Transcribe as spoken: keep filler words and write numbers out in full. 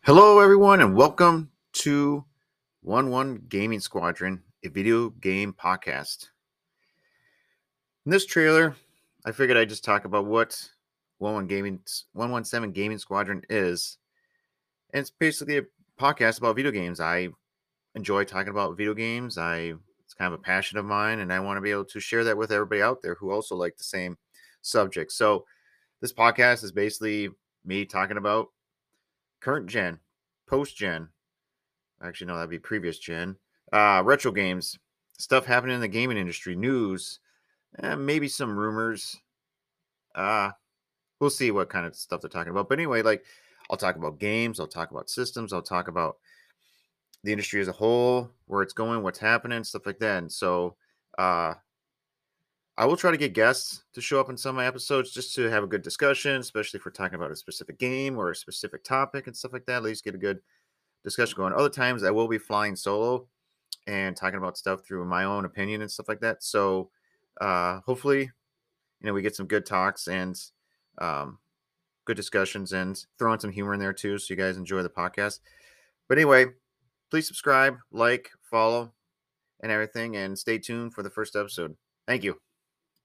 Hello, everyone, and welcome to one one Gaming Squadron, a video game podcast. In this trailer, I figured I'd just talk about what one one Gaming one one seven Gaming Squadron is. And it's basically a podcast about video games. I enjoy talking about video games. I it's kind of a passion of mine, and I want to be able to share that with everybody out there who also like the same subject. So this podcast is basically me talking about current gen, post gen. Actually, no, that'd be previous gen. Uh, retro games, stuff happening in the gaming industry, news, eh, maybe some rumors. Uh, we'll see what kind of stuff they're talking about. But anyway, like I'll talk about games, I'll talk about systems, I'll talk about the industry as a whole, where it's going, what's happening, stuff like that. And so uh, I will try to get guests to show up in some of my episodes just to have a good discussion, especially if we're talking about a specific game or a specific topic and stuff like that. At least get a good discussion going. Other times I will be flying solo and talking about stuff through my own opinion and stuff like that. So uh, hopefully, you know, we get some good talks and um, good discussions and throw in some humor in there too. So you guys enjoy the podcast. But anyway, please subscribe, like, follow, and everything, and stay tuned for the first episode. Thank you.